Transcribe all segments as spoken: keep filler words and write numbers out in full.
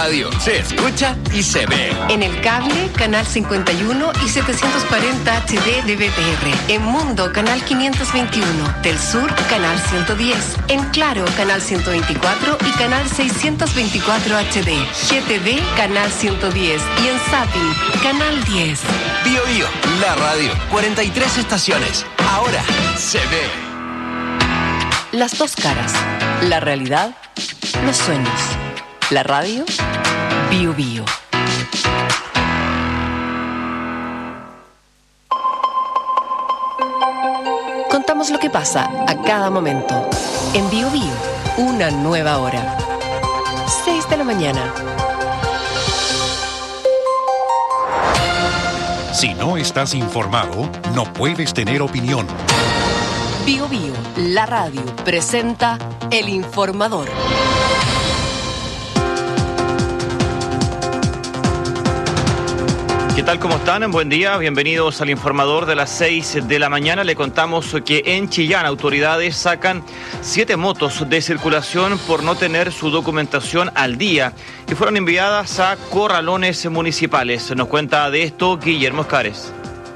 radio se escucha y se ve. En el cable, canal cincuenta y uno y setecientos cuarenta H D de B T R. En Mundo, canal quinientos veintiuno. Del Sur, canal ciento diez. En Claro, canal ciento veinticuatro y canal seiscientos veinticuatro H D. G T V, canal ciento diez. Y en Zapping, canal diez. Bio Bio, la radio. cuarenta y tres estaciones. Ahora se ve. Las dos caras. La realidad, los sueños. La radio, Bio Bio. Contamos lo que pasa a cada momento. En Bio Bio, una nueva hora. seis de la mañana. Si no estás informado, no puedes tener opinión. Bio Bio, la radio, presenta El Informador. ¿Qué tal? ¿Cómo están? Buen día, bienvenidos al Informador de las seis de la mañana. Le contamos que en Chillán autoridades sacan siete motos de circulación por no tener su documentación al día y fueron enviadas a corralones municipales. Nos cuenta de esto Guillermo Escares.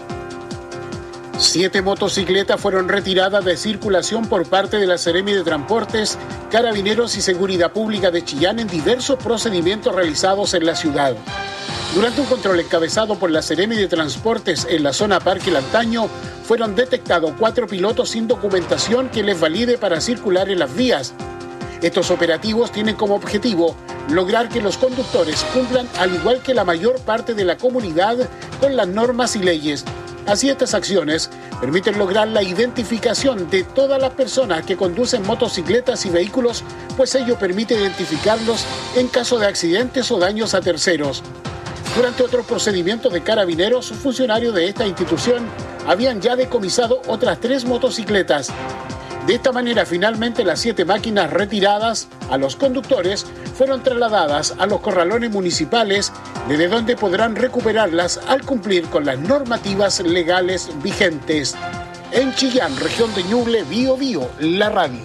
Siete motocicletas fueron retiradas de circulación por parte de la Seremi de Transportes, Carabineros y Seguridad Pública de Chillán en diversos procedimientos realizados en la ciudad. Durante un control encabezado por la Seremi de Transportes en la zona Parque Lantaño, fueron detectados cuatro pilotos sin documentación que les valide para circular en las vías. Estos operativos tienen como objetivo lograr que los conductores cumplan, al igual que la mayor parte de la comunidad, con las normas y leyes. Así, estas acciones permiten lograr la identificación de todas las personas que conducen motocicletas y vehículos, pues ello permite identificarlos en caso de accidentes o daños a terceros. Durante otros procedimientos de Carabineros, funcionarios de esta institución habían ya decomisado otras tres motocicletas. De esta manera, finalmente, las siete máquinas retiradas a los conductores fueron trasladadas a los corralones municipales, desde donde podrán recuperarlas al cumplir con las normativas legales vigentes. En Chillán, región de Ñuble, Bio Bio, la radio.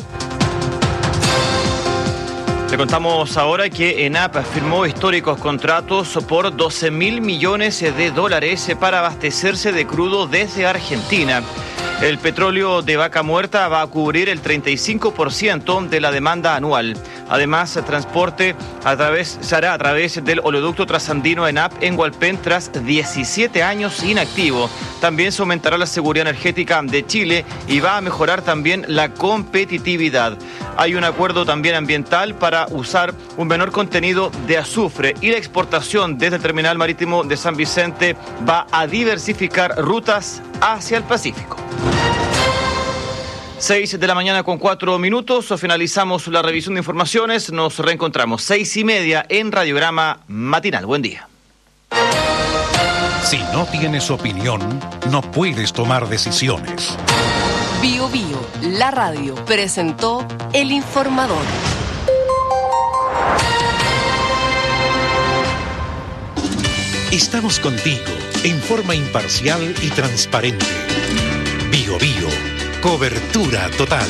Le contamos ahora que ENAP firmó históricos contratos por doce mil millones de dólares para abastecerse de crudo desde Argentina. El petróleo de Vaca Muerta va a cubrir el treinta y cinco por ciento de la demanda anual. Además, el transporte a través, se hará a través del oleoducto trasandino ENAP en Hualpén tras diecisiete años inactivo. También se aumentará la seguridad energética de Chile y va a mejorar también la competitividad. Hay un acuerdo también ambiental para usar un menor contenido de azufre y la exportación desde el terminal marítimo de San Vicente va a diversificar rutas hacia el Pacífico. seis de la mañana con cuatro minutos, finalizamos la revisión de informaciones, nos reencontramos seis y media en Radiograma Matinal. Buen día. Si no tienes opinión, no puedes tomar decisiones. Bio Bio, la radio, presentó El Informador. Estamos contigo en forma imparcial y transparente. Bio Bio, cobertura total.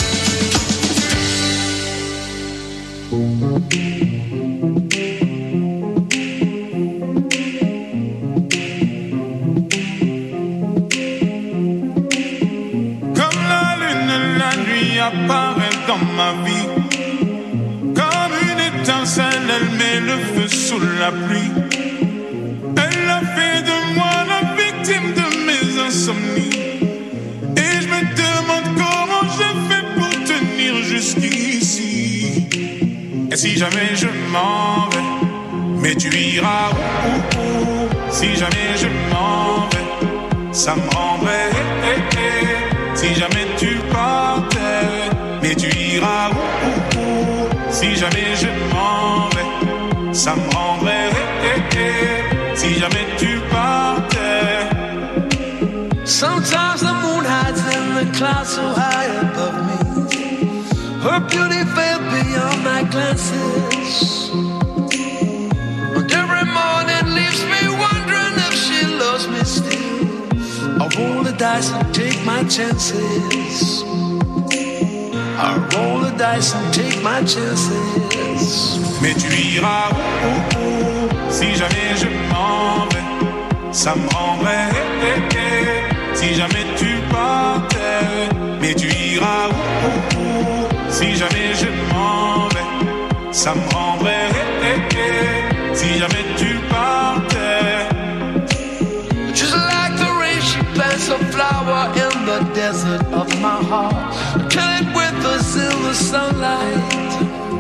Apparaît dans ma vie comme une étincelle, elle met le feu sous la pluie. Elle a fait de moi la victime de mes insomnies et je me demande comment je fais pour tenir jusqu'ici. Et si jamais je m'en vais, mais tu iras où, où, où. Si jamais je m'en vais, ça me rendrait eh, eh, eh. Si jamais tu partais, mais tu iras où, où, où. Si jamais je m'en vais, ça me rendrait eh, eh, eh. Si jamais tu partais. Sometimes the moon hides in the clouds so high above me. Her beauty fell beyond my glances. And every morning leaves me wondering if she loves me still. I'll roll the dice and take my chances. I roll the dice and take my chances. Mais tu iras où, où, où, si jamais je m'en vais. Ça me rendrait eh, eh, eh, si jamais tu partais. Mais tu iras où, où, où, si jamais je m'en vais. Ça me rendrait eh, eh, eh, si jamais tu partais. Just like the rain, she plants a flower in the desert of my heart, kill it with us in the sunlight.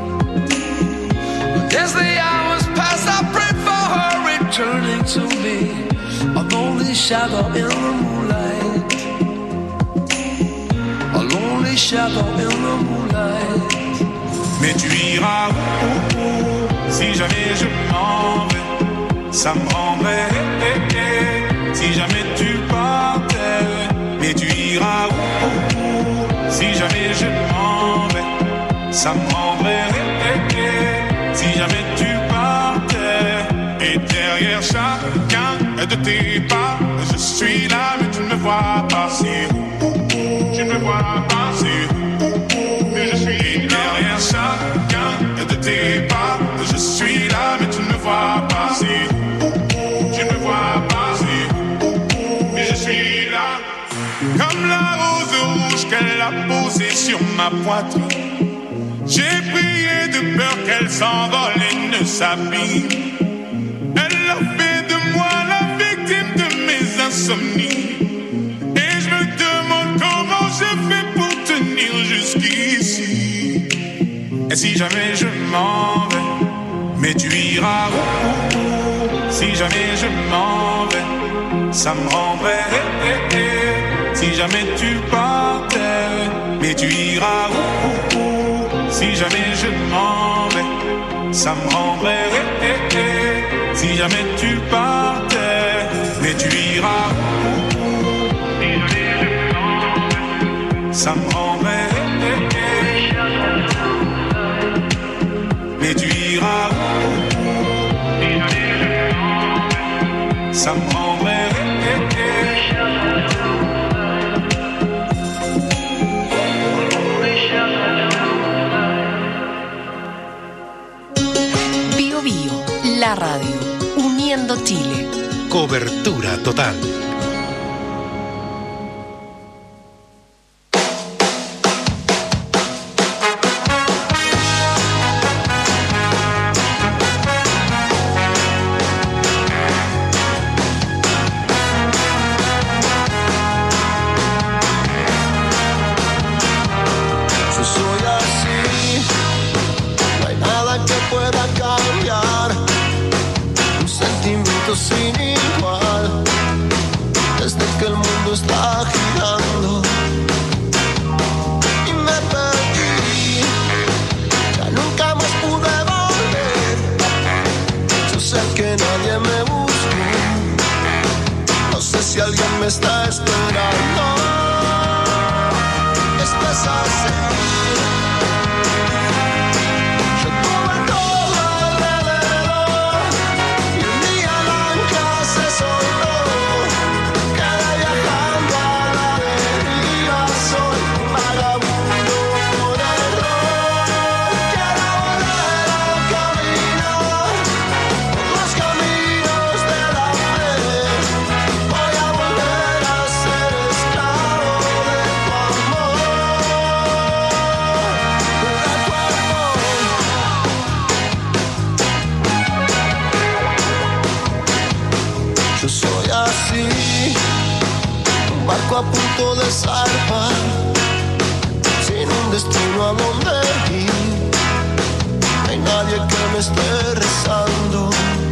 But as the hours pass, I pray for her returning to me, a lonely shadow in the moonlight, a lonely shadow in the moonlight. Mais tu iras où, où, où, si jamais je m'en vais. Ça me rendrait eh, eh, eh, si jamais tu partais. Mais tu iras où, où, où, si jamais je m'en vais. Ça me rendrait eh, eh, eh, si jamais tu partais. Et derrière chacun de tes pas, je suis là mais tu ne me vois pas. C'est où, où, où, tu ne me vois pas. C'est où, où, où, mais je suis là. Derrière chacun de tes pas, je suis là mais tu ne me vois pas. C'est où, où, où, tu ne me vois pas. C'est où, où, où, mais je suis là. Comme la rose rouge qu'elle a posée sur ma poitrine, j'ai prié de peur qu'elle s'envole et ne s'abîme. Elle a fait de moi la victime de mes insomnies. Et je me demande comment je fais pour tenir jusqu'ici. Et si jamais je m'en vais, mais tu iras où, où, où, si jamais je m'en vais. Ça me rendrait eh, eh, eh, si jamais tu partais. Mais tu iras où, où, où, si jamais je m'en vais. Ça me rendrait eh, eh, eh, si jamais tu partais. Mais tu iras où, où, où, si jamais je m'en vais. Ça me rendrait eh, eh, eh, mais tu iras où, où, où, si jamais je m'en vais. Ça me rendrait eh, eh, eh. Bio Bio, la radio, uniendo Chile. Cobertura total. Sin igual, desde que el mundo está girando y me perdí, ya nunca más pude volver. Yo sé que nadie me buscó, no sé si alguien me está esperando. Esto es así. A punto de zarpar, sin un destino a donde ir. No hay nadie que me esté rezando.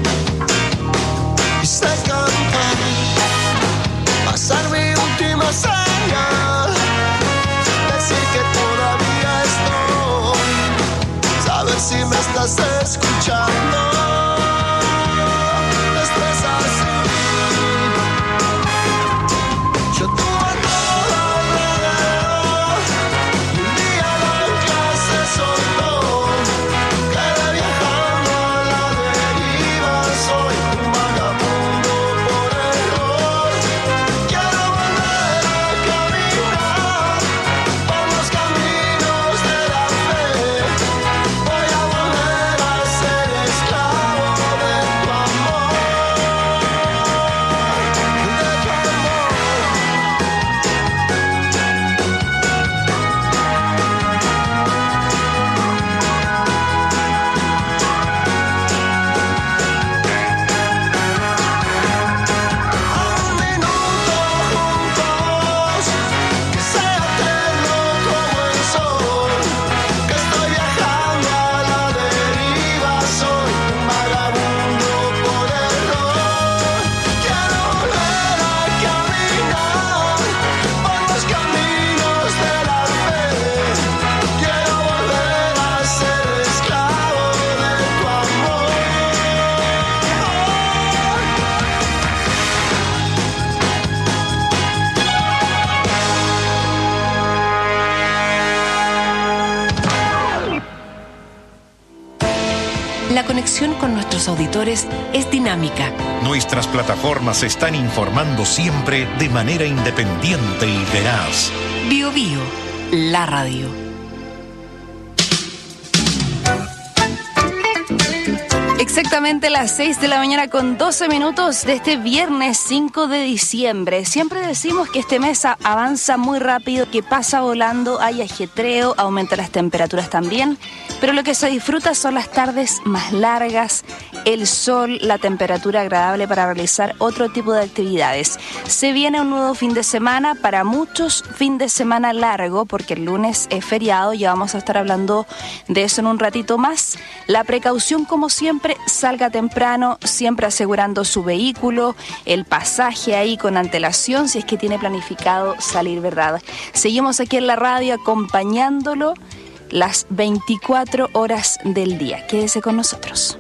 Y sé cantar, pasar mi última señal, decir que todavía estoy, saber si me estás escuchando. Esto es así. Caminos conexión con nuestros auditores es dinámica. Nuestras plataformas están informando siempre de manera independiente y veraz. Bio Bio, la radio. Exactamente las seis de la mañana con doce minutos de este viernes cinco de diciembre. Siempre decimos que este mes avanza muy rápido, que pasa volando, hay ajetreo, aumenta las temperaturas también, pero lo que se disfruta son las tardes más largas, el sol, la temperatura agradable para realizar otro tipo de actividades. Se viene un nuevo fin de semana, para muchos fin de semana largo, porque el lunes es feriado, ya vamos a estar hablando de eso en un ratito más. La precaución, como siempre, salga temprano, siempre asegurando su vehículo, el pasaje ahí con antelación, si es que tiene planificado salir, ¿verdad? Seguimos aquí en la radio acompañándolo las veinticuatro horas del día. Quédese con nosotros.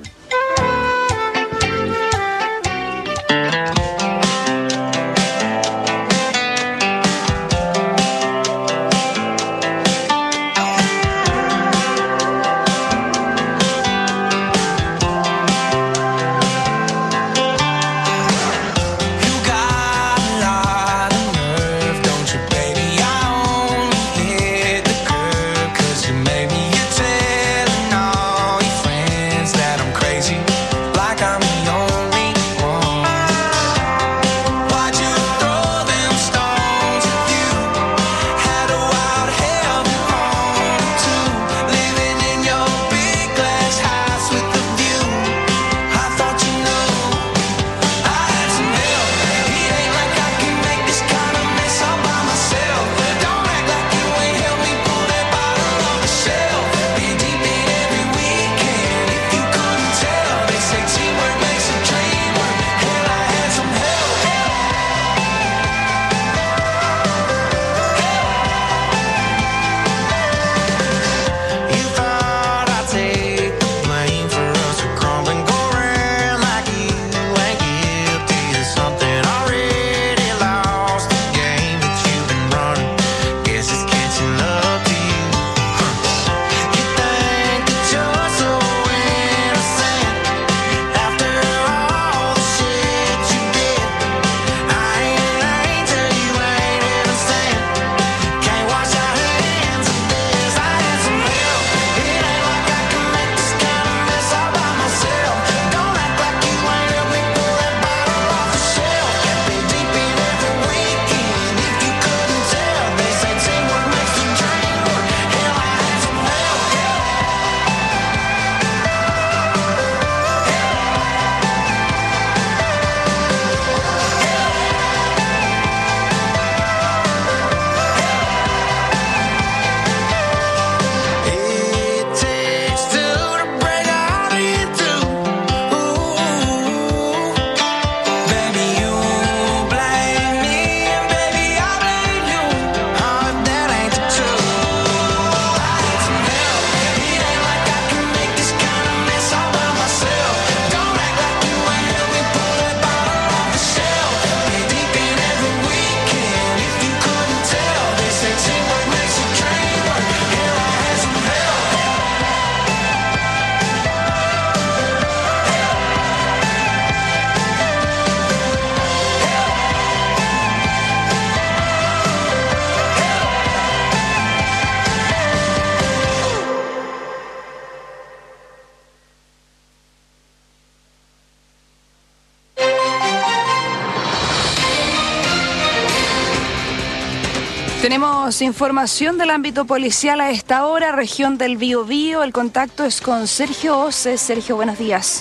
Tenemos información del ámbito policial a esta hora, región del Biobío. El contacto es con Sergio Ose. Sergio, buenos días.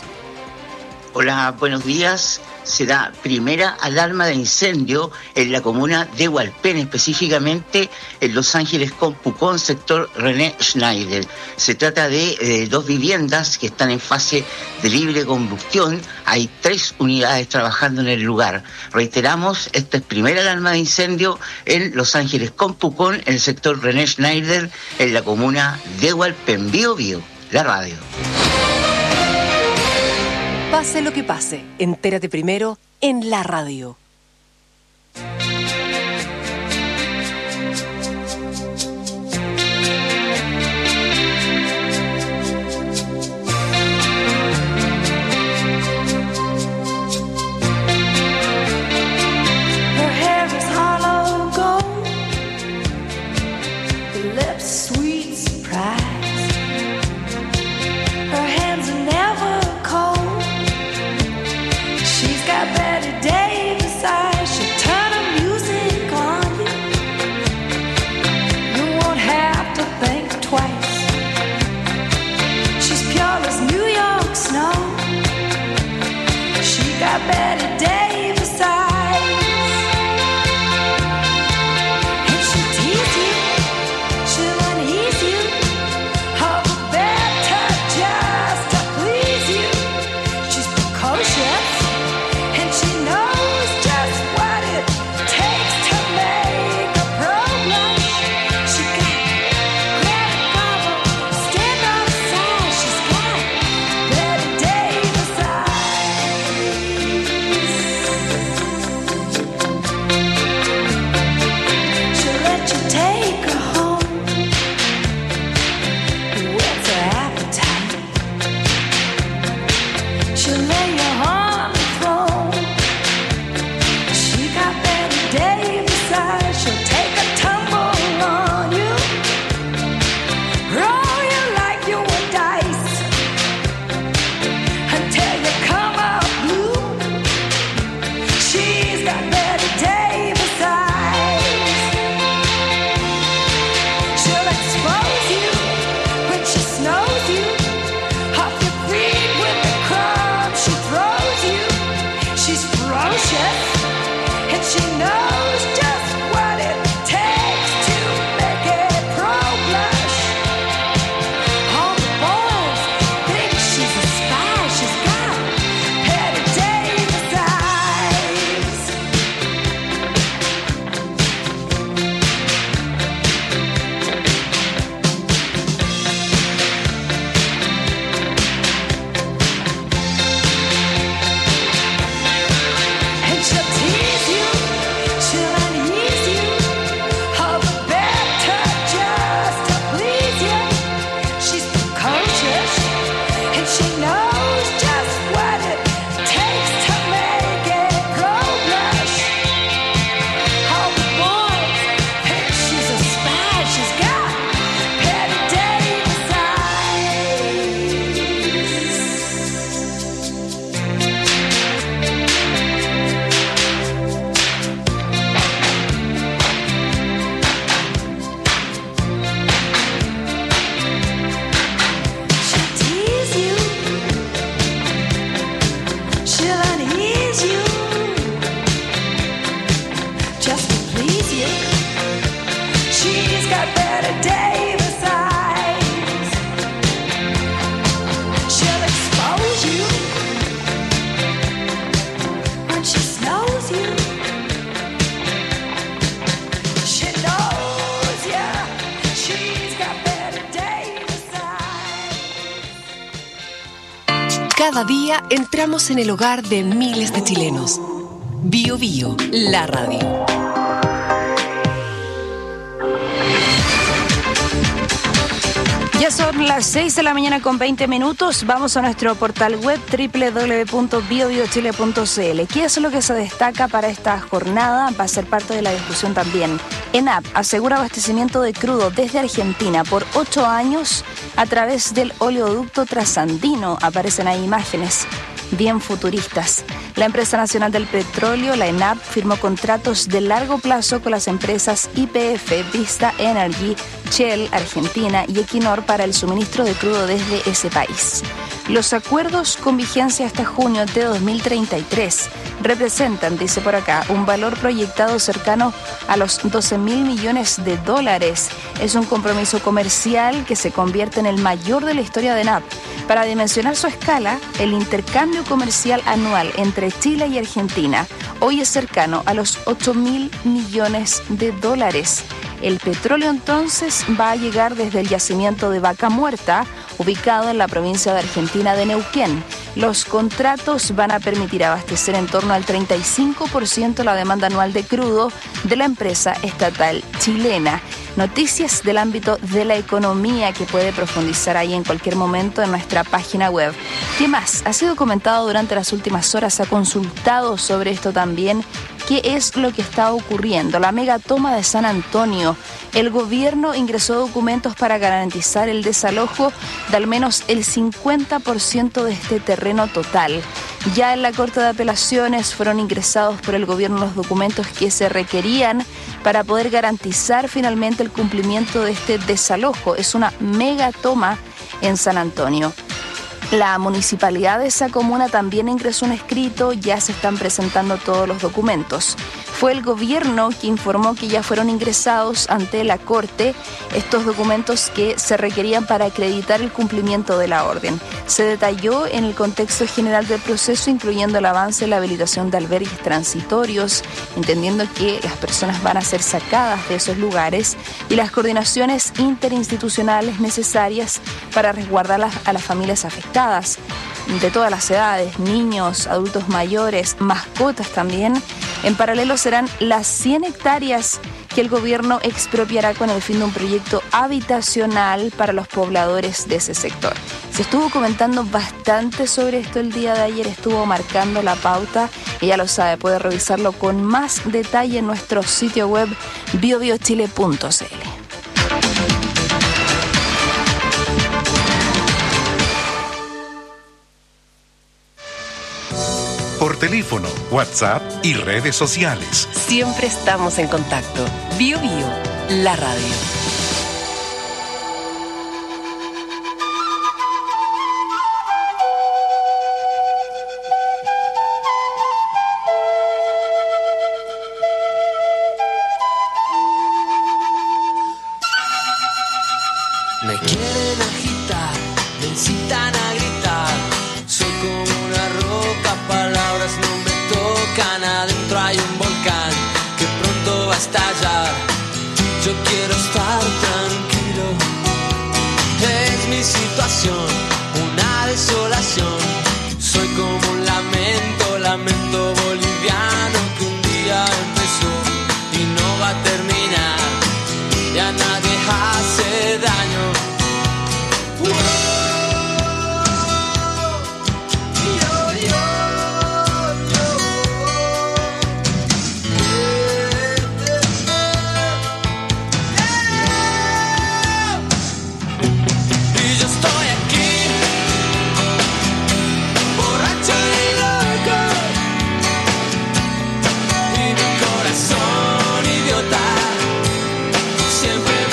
Hola, buenos días. Se da primera alarma de incendio en la comuna de Hualpén, específicamente en Los Ángeles con Pucón, sector René Schneider. Se trata de eh, dos viviendas que están en fase de libre combustión. Hay tres unidades trabajando en el lugar. Reiteramos, esta es primera alarma de incendio en Los Ángeles con Pucón, en el sector René Schneider, en la comuna de Hualpén. Bio Bio, la radio. Pase lo que pase, entérate primero en la radio. Cada día entramos en el hogar de miles de chilenos. Bio Bio, la radio. Ya son las seis de la mañana con veinte minutos. Vamos a nuestro portal web doble u doble u doble u punto bio bio chile punto c l. ¿Qué es lo que se destaca para esta jornada? Va a ser parte de la discusión también. ENAP asegura abastecimiento de crudo desde Argentina por ocho años a través del oleoducto trasandino. Aparecen ahí imágenes bien futuristas. La empresa nacional del petróleo, la ENAP, firmó contratos de largo plazo con las empresas Y P F, Vista Energy, Shell, Argentina y Equinor para el suministro de crudo desde ese país. Los acuerdos con vigencia hasta junio de dos mil treinta y tres representan, dice por acá, un valor proyectado cercano a los doce mil millones de dólares. Es un compromiso comercial que se convierte en el mayor de la historia de ENAP. Para dimensionar su escala, el intercambio comercial anual entre Chile y Argentina hoy es cercano a los ocho mil millones de dólares. El petróleo entonces va a llegar desde el yacimiento de Vaca Muerta, ubicado en la provincia de Argentina de Neuquén. Los contratos van a permitir abastecer en torno al treinta y cinco por ciento la demanda anual de crudo de la empresa estatal chilena. Noticias del ámbito de la economía que puede profundizar ahí en cualquier momento en nuestra página web. ¿Qué más? Ha sido comentado durante las últimas horas, se ha consultado sobre esto también. ¿Qué es lo que está ocurriendo? La megatoma de San Antonio. El gobierno ingresó documentos para garantizar el desalojo de al menos el cincuenta por ciento de este terreno total. Ya en la Corte de Apelaciones fueron ingresados por el gobierno los documentos que se requerían para poder garantizar finalmente el cumplimiento de este desalojo. Es una megatoma en San Antonio. La municipalidad de esa comuna también ingresó un escrito, ya se están presentando todos los documentos. Fue el gobierno que informó que ya fueron ingresados ante la Corte estos documentos que se requerían para acreditar el cumplimiento de la orden. Se detalló en el contexto general del proceso, incluyendo el avance en la habilitación de albergues transitorios, entendiendo que las personas van a ser sacadas de esos lugares, y las coordinaciones interinstitucionales necesarias para resguardar a las familias afectadas, de todas las edades, niños, adultos mayores, mascotas también. En paralelo serán las cien hectáreas que el gobierno expropiará con el fin de un proyecto habitacional para los pobladores de ese sector. Se estuvo comentando bastante sobre esto el día de ayer, estuvo marcando la pauta, y ya lo sabe, puede revisarlo con más detalle en nuestro sitio web bio bio chile punto c l. Por teléfono, WhatsApp y redes sociales. Siempre estamos en contacto. Bio Bio, la radio. Me quieren agitar, me incitan a gritar. Soy como una roca, palabras no me tocan. Adentro hay un volcán que pronto va a estallar. Yo quiero estar tranquilo. Es mi situación, una desolación. Soy como un lamento, lamento boliviano que un día empezó y no va a terminar. Ya nadie hace daño. Siempre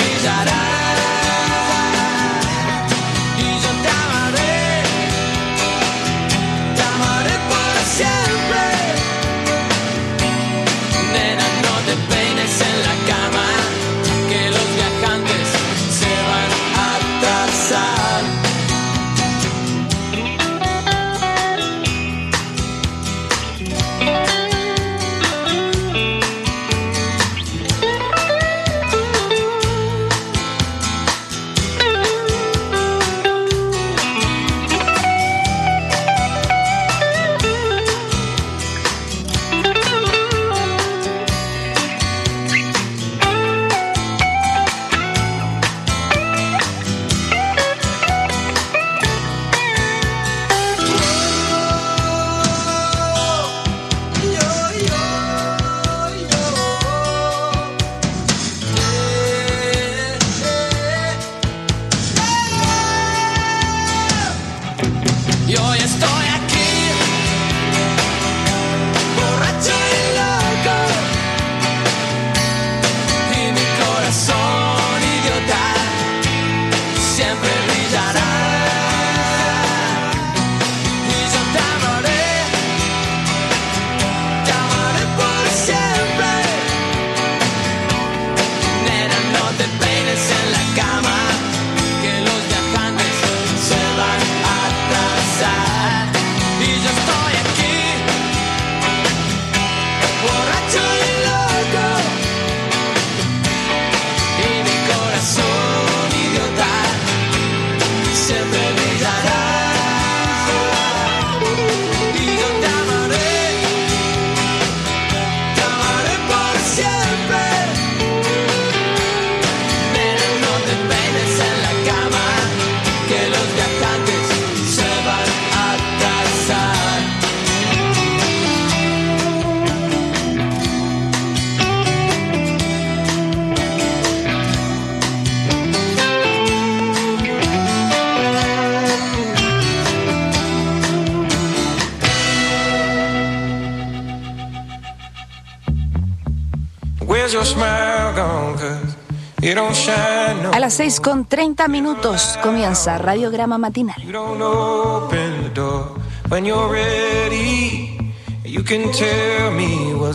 it don't shine. No. A las seis con treinta minutos comienza Radiograma Matinal. You don't open the door when you're ready. You can tell me what's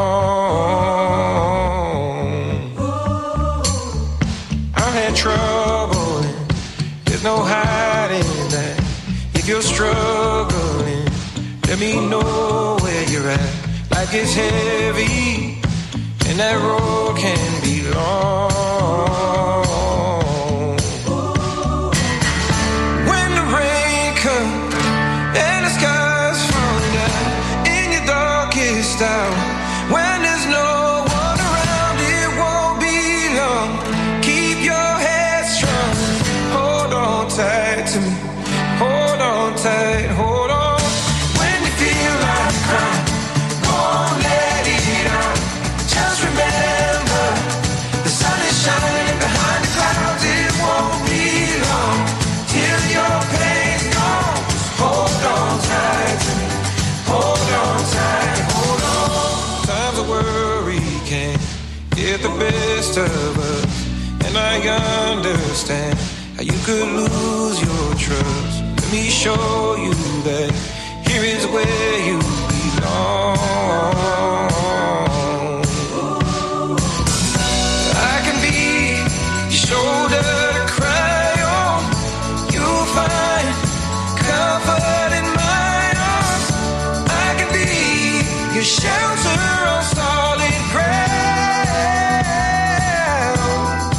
wrong. I've had trouble and there's no hiding that. If you're struggling, let me know where you're at. Life is heavy and that road can be long. When the rain comes and the sky's falling down in your darkest hour, when there's no one around, it won't be long. Keep your head strong. Hold on tight to me. Hold on tight. Hold on. When you feel like crying, won't let it out. Just remember, the sun is shining behind the clouds. It won't be long till your pain's gone. Hold on tight to me. Hold on tight. Hold on. Times of worry can get the best of us, and I understand how you could lose your trust. Let me show you that here is where you belong. I can be your shoulder to cry on. You'll find comfort in my arms. I can be your shelter on solid ground.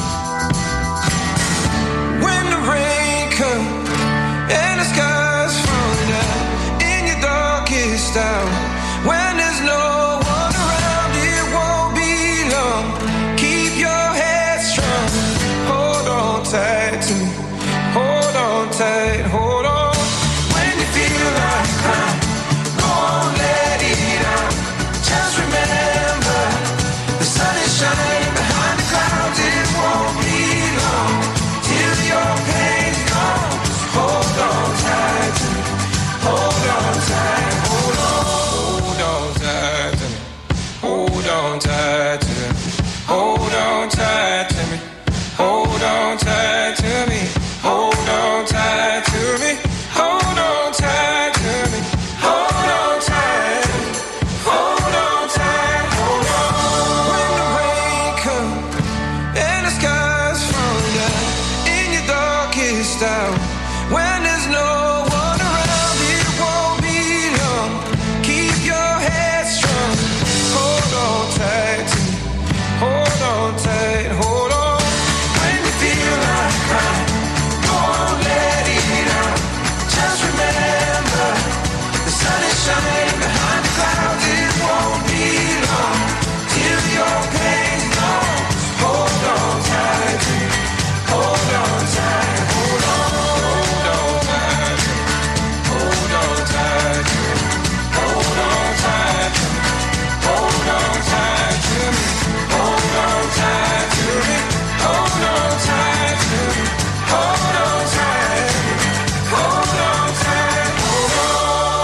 When the rain comes and the sky's falling down in your darkest hour, when there's no one around, it won't be long. Keep your head strong. Hold on tight to me. Hold on tight. Hold on. When you feel like crying, won't let it out. Just remember, the sun is shining behind the clouds. It won't be long till your pain's gone. Hold on tight to me. Hold on tight. Hold on. Hold on tight to me. Hold on tight to me. Hold on tight to me. Hold on tight to me. Hold on tight to me. Hold on tight to me. Hold on tight. Hold on tight. Hold on. When the rain comes and the sky's falling down in your darkest hour, when there's no one around, it won't be long. Keep your head strong. Hold on tight to me. Hold on tight. Hold on. When you feel like crying, won't let it out. Just remember, the sun is shining behind the clouds. It won't be long till your pain's gone. Hold on tight to me. Hold on tight. Hold on. Hold on tight to me. Hold on tight to me. Hold on tight to me. Hold on tight to me. Hold on tight to me. Hold on tight to me. Hold on tight. Hold on tight. Hold on.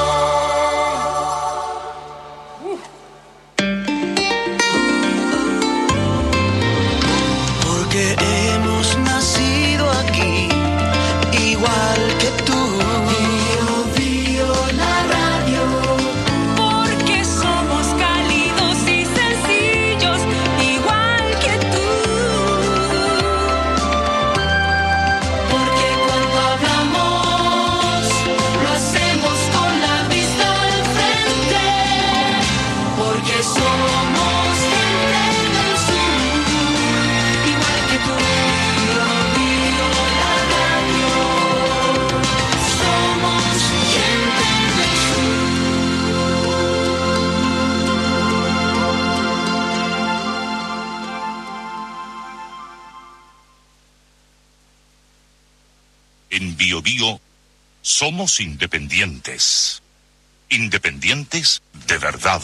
Porque hemos nacido aquí, igual que tú. Bio, la radio. Porque somos cálidos y sencillos, igual que tú. Porque cuando hablamos, lo hacemos con la vista al frente. Porque somos gente del sur, igual que tú. Bio, bio, la radio. Somos gente del sur. En Bio Bio somos independientes. Independientes de verdad.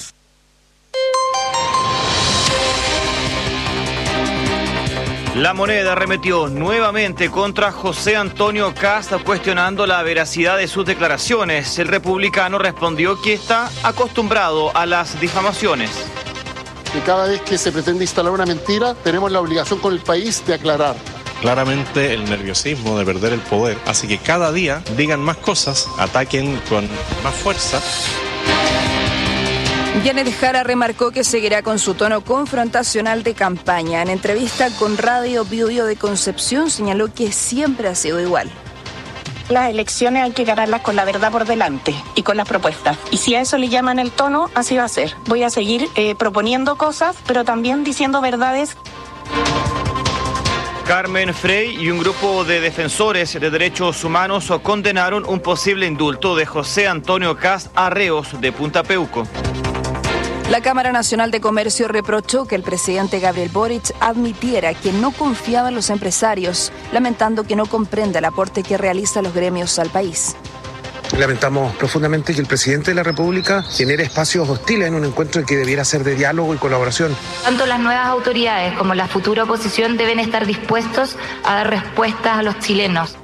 La Moneda arremetió nuevamente contra José Antonio Kast cuestionando la veracidad de sus declaraciones. El republicano respondió que está acostumbrado a las difamaciones. que cada vez que se pretende instalar una mentira, tenemos la obligación con el país de aclarar. Claramente el nerviosismo de perder el poder hace que cada día digan más cosas, ataquen con más fuerza. Janet Jara remarcó que seguirá con su tono confrontacional de campaña. En entrevista con Radio Bio Bio de Concepción señaló que siempre ha sido igual. Las elecciones hay que ganarlas con la verdad por delante y con las propuestas. Y si a eso le llaman el tono, así va a ser. Voy a seguir eh, proponiendo cosas, pero también diciendo verdades. Carmen Frey y un grupo de defensores de derechos humanos condenaron un posible indulto de José Antonio Kast Arreos de Punta Peuco. La Cámara Nacional de Comercio reprochó que el presidente Gabriel Boric admitiera que no confiaba en los empresarios, lamentando que no comprenda el aporte que realizan los gremios al país. Lamentamos profundamente que el presidente de la República genere espacios hostiles en un encuentro que debiera ser de diálogo y colaboración. Tanto las nuevas autoridades como la futura oposición deben estar dispuestos a dar respuestas a los chilenos.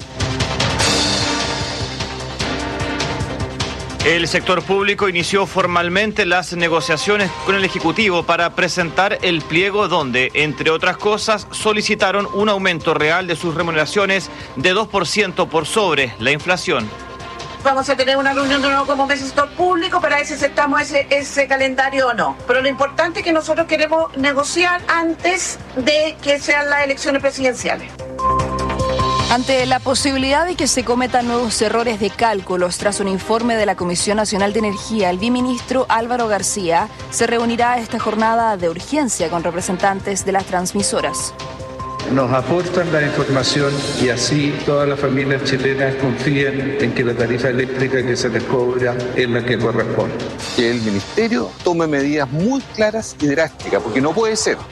El sector público inició formalmente las negociaciones con el Ejecutivo para presentar el pliego donde, entre otras cosas, solicitaron un aumento real de sus remuneraciones de dos por ciento por sobre la inflación. Vamos a tener una reunión de nuevo como del sector público para ver si aceptamos ese, ese calendario o no. Pero lo importante es que nosotros queremos negociar antes de que sean las elecciones presidenciales. Ante la posibilidad de que se cometan nuevos errores de cálculos tras un informe de la Comisión Nacional de Energía, el viceministro Álvaro García se reunirá esta jornada de urgencia con representantes de las transmisoras. Nos aportan la información y así todas las familias chilenas confían en que la tarifa eléctrica que se les cobra es la que corresponde. Que el Ministerio tome medidas muy claras y drásticas, porque no puede ser.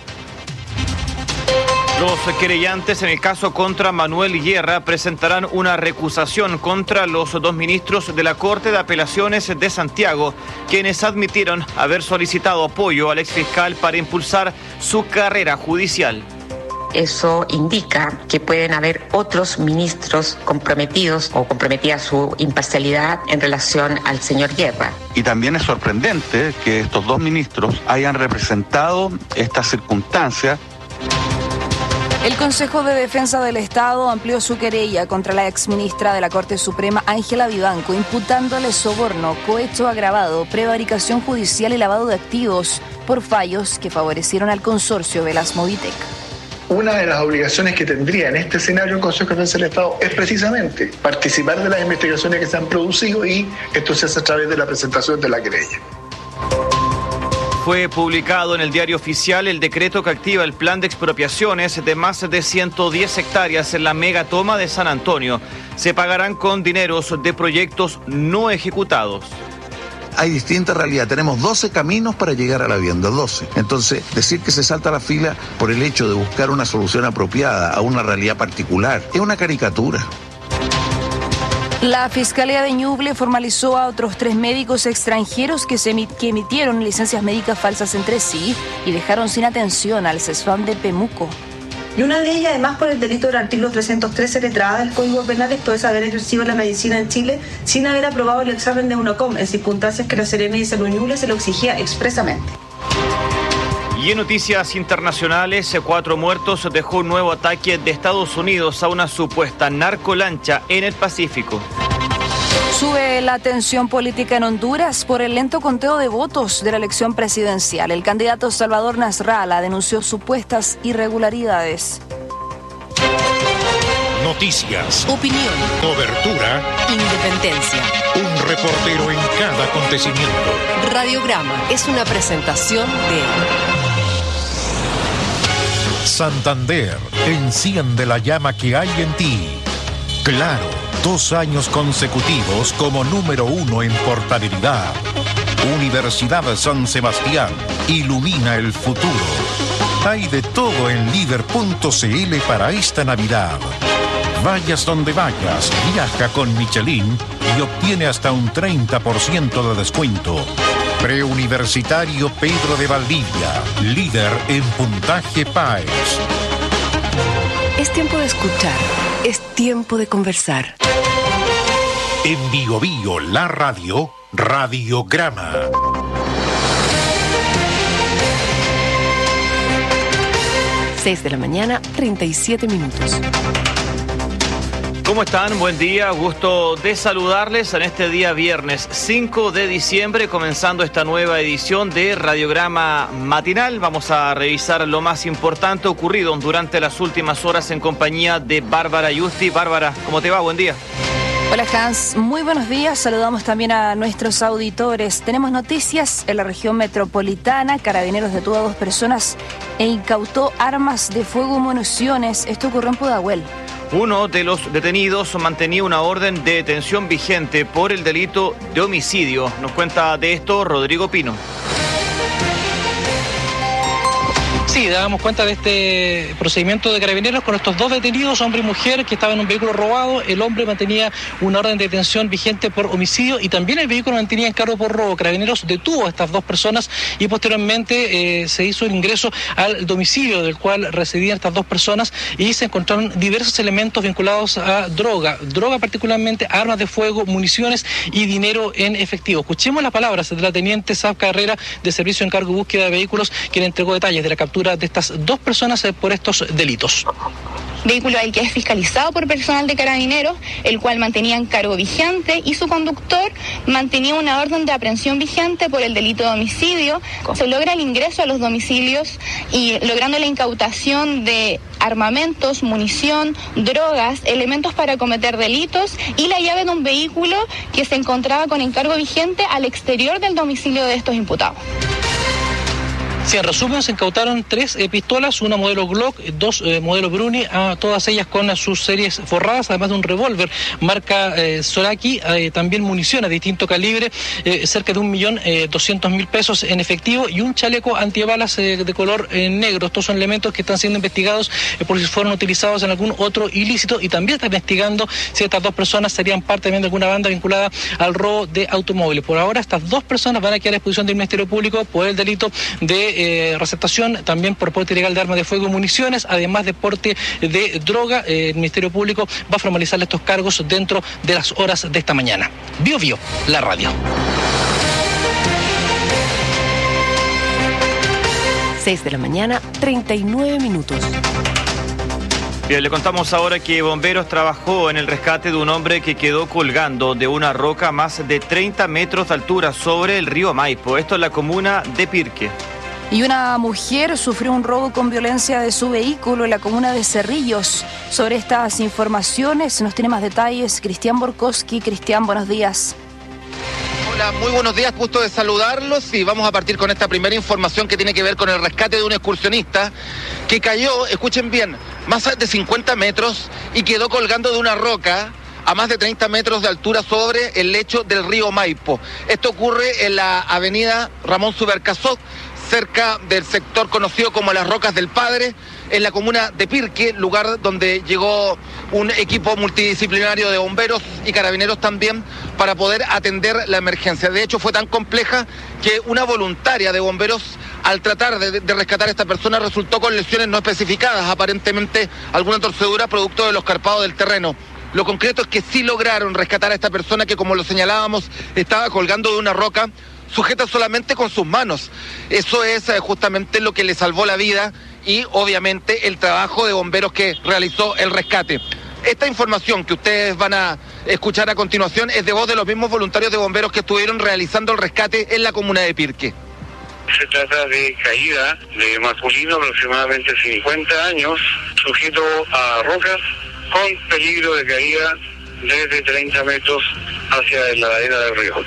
Los querellantes en el caso contra Manuel Guerra presentarán una recusación contra los dos ministros de la Corte de Apelaciones de Santiago, quienes admitieron haber solicitado apoyo al exfiscal para impulsar su carrera judicial. Eso indica que pueden haber otros ministros comprometidos o comprometida su imparcialidad en relación al señor Guerra. Y también es sorprendente que estos dos ministros hayan representado estas circunstancias. El Consejo de Defensa del Estado amplió su querella contra la exministra de la Corte Suprema, Ángela Vivanco, imputándole soborno, cohecho agravado, prevaricación judicial y lavado de activos por fallos que favorecieron al consorcio Velas Movitec. Una de las obligaciones que tendría en este escenario el Consejo de Defensa del Estado es precisamente participar de las investigaciones que se han producido y esto se hace a través de la presentación de la querella. Fue publicado en el Diario Oficial el decreto que activa el plan de expropiaciones de más de ciento diez hectáreas en la megatoma de San Antonio. Se pagarán con dineros de proyectos no ejecutados. Hay distinta realidad. Tenemos doce caminos para llegar a la vivienda, doce. Entonces, decir que se salta la fila por el hecho de buscar una solución apropiada a una realidad particular es una caricatura. La Fiscalía de Ñuble formalizó a otros tres médicos extranjeros que, se emit- que emitieron licencias médicas falsas entre sí y dejaron sin atención al CESFAM de Pemuco. Y una de ellas, además, por el delito del artículo trescientos trece letrada del Código Penal, esto es haber ejercido la medicina en Chile sin haber aprobado el examen de UNOCOM, en circunstancias que la Serena y Salud Ñuble se lo exigía expresamente. Y en noticias internacionales, cuatro muertos dejó un nuevo ataque de Estados Unidos a una supuesta narcolancha en el Pacífico. Sube la tensión política en Honduras por el lento conteo de votos de la elección presidencial. El candidato Salvador Nasralla denunció supuestas irregularidades. Noticias, Opinión, cobertura, independencia. un reportero en cada acontecimiento. Radiograma es una presentación de Santander, enciende la llama que hay en ti. Claro, dos años consecutivos como número uno en portabilidad. Universidad San Sebastián, ilumina el futuro. Hay de todo en líder punto c l para esta Navidad. Vayas donde vayas, viaja con Michelin y obtiene hasta un treinta por ciento de descuento. Preuniversitario Pedro de Valdivia, líder en puntaje P A E S. Es tiempo de escuchar, es tiempo de conversar. En Bio Bio, la radio, Radiograma. seis de la mañana, treinta y siete minutos. ¿Cómo están? Buen día, gusto de saludarles en este día viernes cinco de diciembre, comenzando esta nueva edición de Radiograma Matinal. Vamos a revisar lo más importante ocurrido durante las últimas horas en compañía de Bárbara Yusti. Bárbara, ¿cómo te va? Buen día. Hola Hans, muy buenos días. Saludamos también a nuestros auditores. Tenemos noticias en la región metropolitana. Carabineros detuvo a dos personas e incautó armas de fuego y municiones. Esto ocurrió en Pudahuel. Uno de los detenidos mantenía una orden de detención vigente por el delito de homicidio. Nos cuenta de esto Rodrigo Pino. Sí, dábamos cuenta de este procedimiento de Carabineros con estos dos detenidos, hombre y mujer, que estaban en un vehículo robado. El hombre mantenía una orden de detención vigente por homicidio y también el vehículo mantenía en cargo por robo. Carabineros detuvo a estas dos personas y posteriormente eh, se hizo el ingreso al domicilio del cual residían estas dos personas y se encontraron diversos elementos vinculados a droga, droga particularmente, armas de fuego, municiones y dinero en efectivo. Escuchemos las palabras de la teniente Sab Carrera de Servicio de Encargo y Búsqueda de Vehículos, quien entregó detalles de la captura de estas dos personas por estos delitos. Vehículo el que es fiscalizado por personal de Carabineros, el cual mantenía en cargo vigente y su conductor mantenía una orden de aprehensión vigente por el delito de homicidio. Se logra el ingreso a los domicilios y logrando la incautación de armamentos, munición, drogas, elementos para cometer delitos y la llave de un vehículo que se encontraba con encargo vigente al exterior del domicilio de estos imputados. Sí, en resumen, se incautaron tres eh, pistolas, una modelo Glock, dos eh, modelo Bruni, a todas ellas con sus series forradas, además de un revólver marca eh, Soraki, eh, también municiones de distinto calibre, eh, cerca de un millón eh, doscientos mil pesos en efectivo y un chaleco antibalas eh, de color eh, negro. Estos son elementos que están siendo investigados eh, por si fueron utilizados en algún otro ilícito y también está investigando si estas dos personas serían parte también de alguna banda vinculada al robo de automóviles. Por ahora, estas dos personas van a quedar a disposición del Ministerio Público por el delito de Eh, receptación, también por porte ilegal de armas de fuego y municiones, además de porte de droga. Eh, el Ministerio Público va a formalizar estos cargos dentro de las horas de esta mañana. Bio Bio, la radio. seis de la mañana, treinta y nueve minutos. Bien, le contamos ahora que Bomberos trabajó en el rescate de un hombre que quedó colgando de una roca a más de treinta metros de altura sobre el río Maipo. Esto en la comuna de Pirque. Y una mujer sufrió un robo con violencia de su vehículo en la comuna de Cerrillos. Sobre estas informaciones nos tiene más detalles Cristian Borkowski. Cristian, buenos días. Hola, muy buenos días, gusto de saludarlos y vamos a partir con esta primera información que tiene que ver con el rescate de un excursionista que cayó, escuchen bien, más de cincuenta metros y quedó colgando de una roca a más de treinta metros de altura sobre el lecho del río Maipo. Esto ocurre en la avenida Ramón Subercasoc, cerca del sector conocido como Las Rocas del Padre, en la comuna de Pirque, lugar donde llegó un equipo multidisciplinario de bomberos y carabineros también para poder atender la emergencia. De hecho, fue tan compleja que una voluntaria de bomberos, al tratar de, de rescatar a esta persona, resultó con lesiones no especificadas, aparentemente alguna torcedura producto de los escarpado del terreno. Lo concreto es que sí lograron rescatar a esta persona que, como lo señalábamos, estaba colgando de una roca, sujeta solamente con sus manos. Eso es eh, justamente lo que le salvó la vida y obviamente el trabajo de bomberos que realizó el rescate. Esta información que ustedes van a escuchar a continuación es de voz de los mismos voluntarios de bomberos que estuvieron realizando el rescate en la comuna de Pirque. Se trata de caída de masculino, aproximadamente cincuenta años, sujeto a rocas con peligro de caída desde treinta metros hacia la ladera del río.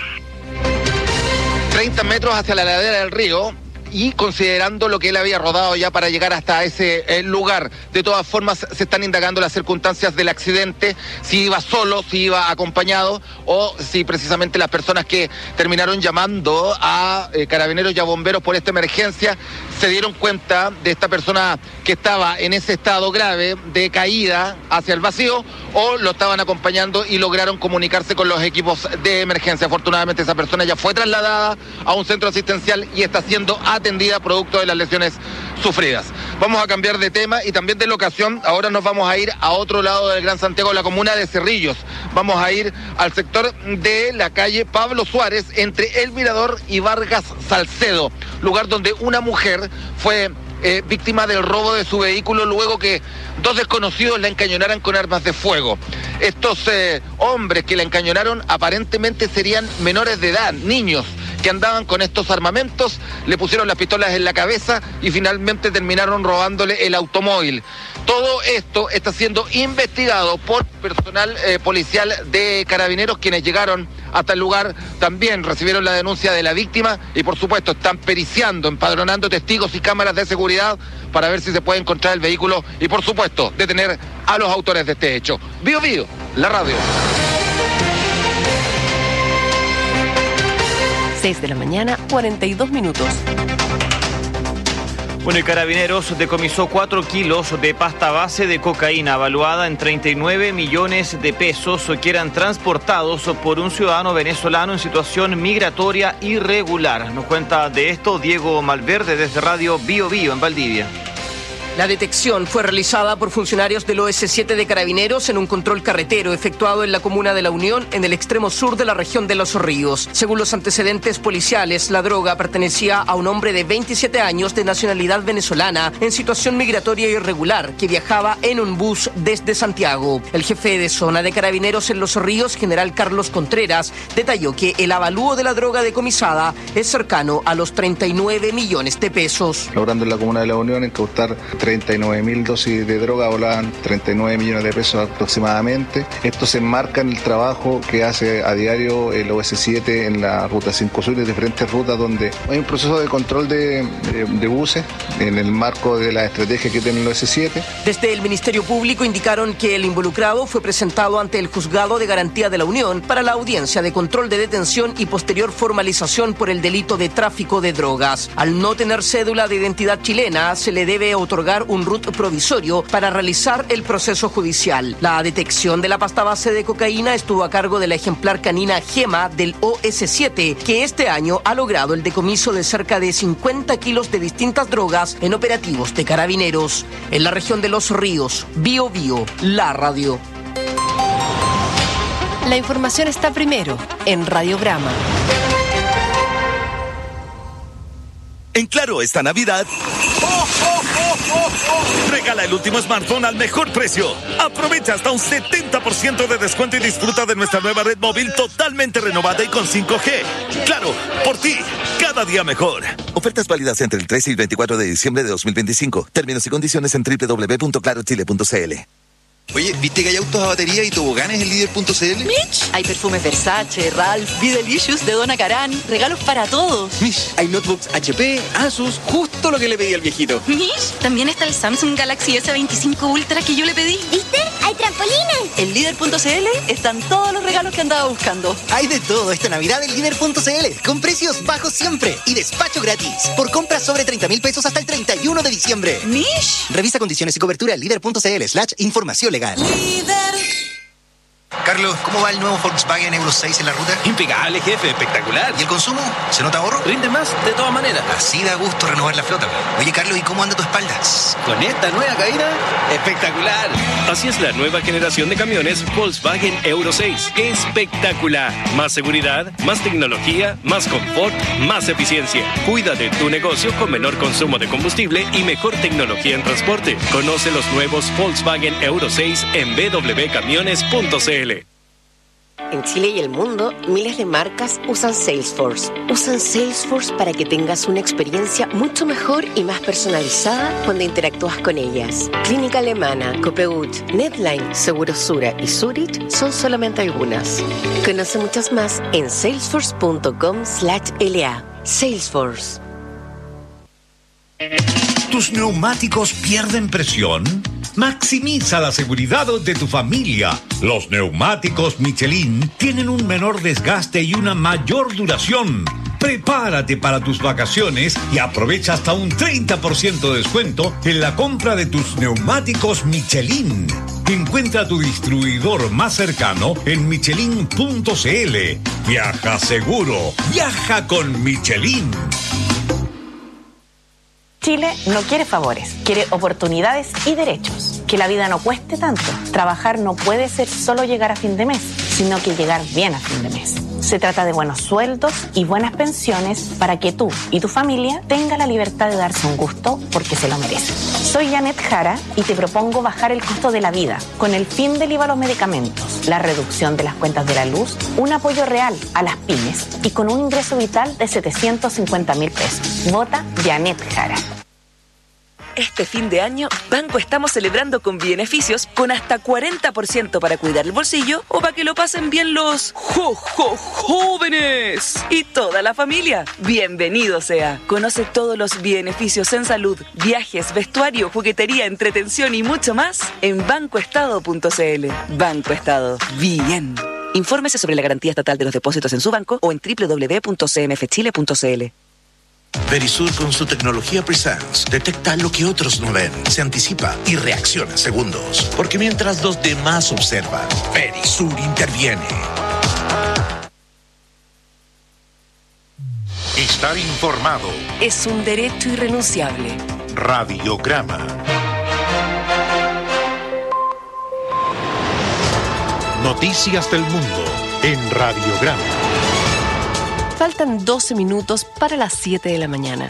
treinta metros hacia la ladera del río y considerando lo que él había rodado ya para llegar hasta ese eh, lugar. De todas formas, se están indagando las circunstancias del accidente, si iba solo, si iba acompañado o si precisamente las personas que terminaron llamando a eh, carabineros y a bomberos por esta emergencia se dieron cuenta de esta persona que estaba en ese estado grave de caída hacia el vacío o lo estaban acompañando y lograron comunicarse con los equipos de emergencia. Afortunadamente esa persona ya fue trasladada a un centro asistencial y está siendo atendida producto de las lesiones sufridas. Vamos a cambiar de tema y también de locación. Ahora nos vamos a ir a otro lado del Gran Santiago, la comuna de Cerrillos. Vamos a ir al sector de la calle Pablo Suárez entre El Mirador y Vargas Salcedo, lugar donde una mujer fue eh, víctima del robo de su vehículo luego que dos desconocidos la encañonaran con armas de fuego. Estos eh, hombres que la encañonaron aparentemente serían menores de edad, niños, que andaban con estos armamentos, le pusieron las pistolas en la cabeza y finalmente terminaron robándole el automóvil. Todo esto está siendo investigado por personal eh, policial de Carabineros, quienes llegaron hasta el lugar, también recibieron la denuncia de la víctima y por supuesto están periciando, empadronando testigos y cámaras de seguridad para ver si se puede encontrar el vehículo y por supuesto detener a los autores de este hecho. Bío Bío, la radio. seis de la mañana, cuarenta y dos minutos. Bueno, y Carabineros decomisó cuatro kilos de pasta base de cocaína valuada en treinta y nueve millones de pesos que eran transportados por un ciudadano venezolano en situación migratoria irregular. Nos cuenta de esto Diego Malverde desde Radio Bío Bío en Valdivia. La detección fue realizada por funcionarios del O S siete de Carabineros en un control carretero efectuado en la comuna de La Unión, en el extremo sur de la región de Los Ríos. Según los antecedentes policiales, la droga pertenecía a un hombre de veintisiete años de nacionalidad venezolana en situación migratoria irregular que viajaba en un bus desde Santiago. El jefe de zona de Carabineros en Los Ríos, general Carlos Contreras, detalló que el avalúo de la droga decomisada es cercano a los treinta y nueve millones de pesos. Logrando en la comuna de La Unión incautar treinta y nueve mil dosis de droga, volaban treinta y nueve millones de pesos aproximadamente. Esto se enmarca en el trabajo que hace a diario el O S siete en la Ruta cinco Sur y diferentes rutas donde hay un proceso de control de, de, de buses en el marco de la estrategia que tiene el O S siete. Desde el Ministerio Público indicaron que el involucrado fue presentado ante el Juzgado de Garantía de la Unión para la audiencia de control de detención y posterior formalización por el delito de tráfico de drogas. Al no tener cédula de identidad chilena, se le debe otorgar un R U T provisorio para realizar el proceso judicial. La detección de la pasta base de cocaína estuvo a cargo de la ejemplar canina Gema del O S siete, que este año ha logrado el decomiso de cerca de cincuenta kilos de distintas drogas en operativos de Carabineros. En la región de Los Ríos, Bío Bío, la radio. La información está primero en Radiograma. En Claro esta Navidad, ¡oh, oh, oh, oh, oh! Regala el último smartphone al mejor precio. Aprovecha hasta un setenta por ciento de descuento y disfruta de nuestra nueva red móvil totalmente renovada y con cinco G. Claro, por ti, cada día mejor. Ofertas válidas entre el trece y el veinticuatro de diciembre de dos mil veinticinco. Términos y condiciones en doble u doble u doble u punto claro chile punto c l. Oye, ¿viste que hay autos a batería y toboganes en líder punto c l? Mitch, hay perfumes Versace, Ralph, Be Delicious de Donna Karan, regalos para todos. Mitch, hay notebooks H P, Asus, justo lo que le pedí al viejito. Mitch, también está el Samsung Galaxy S veinticinco Ultra que yo le pedí. ¿Viste? ¡Hay trampolines! En líder punto c l están todos los regalos que andaba buscando. Hay de todo esta Navidad en líder punto c l, con precios bajos siempre y despacho gratis. Por compras sobre treinta mil pesos hasta el treinta y uno de diciembre. Mish. Revisa condiciones y cobertura en líder punto c l slash información legal. Líder. Carlos, ¿cómo va el nuevo Volkswagen Euro seis en la ruta? Impecable, jefe, espectacular. ¿Y el consumo? ¿Se nota ahorro? Rinde más, de todas maneras. Así da gusto renovar la flota. Oye, Carlos, ¿y cómo anda tu espalda? Con esta nueva caída, espectacular. Así es la nueva generación de camiones Volkswagen Euro seis. Espectacular. Más seguridad, más tecnología, más confort, más eficiencia. Cuida de tu negocio con menor consumo de combustible y mejor tecnología en transporte. Conoce los nuevos Volkswagen Euro seis en b w camiones punto c l. En Chile y el mundo, miles de marcas usan Salesforce. Usan Salesforce para que tengas una experiencia mucho mejor y más personalizada cuando interactúas con ellas. Clínica Alemana, Copegut, Netline, Segurosura y Zurich son solamente algunas. Conoce muchas más en salesforce punto com slash l a. Salesforce. ¿Tus neumáticos pierden presión? Maximiza la seguridad de tu familia. Los neumáticos Michelin tienen un menor desgaste y una mayor duración. Prepárate para tus vacaciones y aprovecha hasta un treinta por ciento de descuento en la compra de tus neumáticos Michelin. Encuentra tu distribuidor más cercano en michelin punto c l. Viaja seguro. Viaja con Michelin. Chile no quiere favores, quiere oportunidades y derechos. Que la vida no cueste tanto. Trabajar no puede ser solo llegar a fin de mes. sino que llegar bien a fin de mes. Se trata de buenos sueldos y buenas pensiones para que tú y tu familia tengan la libertad de darse un gusto porque se lo merecen. Soy Janet Jara y te propongo bajar el costo de la vida con el fin del I V A a los medicamentos, la reducción de las cuentas de la luz, un apoyo real a las pymes y con un ingreso vital de setecientos cincuenta mil pesos. Vota Janet Jara. Este fin de año, Banco estamos celebrando con beneficios con hasta cuarenta por ciento para cuidar el bolsillo o para que lo pasen bien los jo, jo, jóvenes y toda la familia. Bienvenido sea. Conoce todos los beneficios en salud, viajes, vestuario, juguetería, entretención y mucho más en banco estado punto c l. Banco Estado. Bien. Infórmese sobre la garantía estatal de los depósitos en su banco o en doble u doble u doble u punto c m f chile punto c l. Verisur con su tecnología Presence detecta lo que otros no ven, se anticipa y reacciona en segundos. Porque mientras los demás observan, Verisur interviene. Estar informado es un derecho irrenunciable. Radiograma. Noticias del mundo en Radiograma. Faltan doce minutos para las siete de la mañana.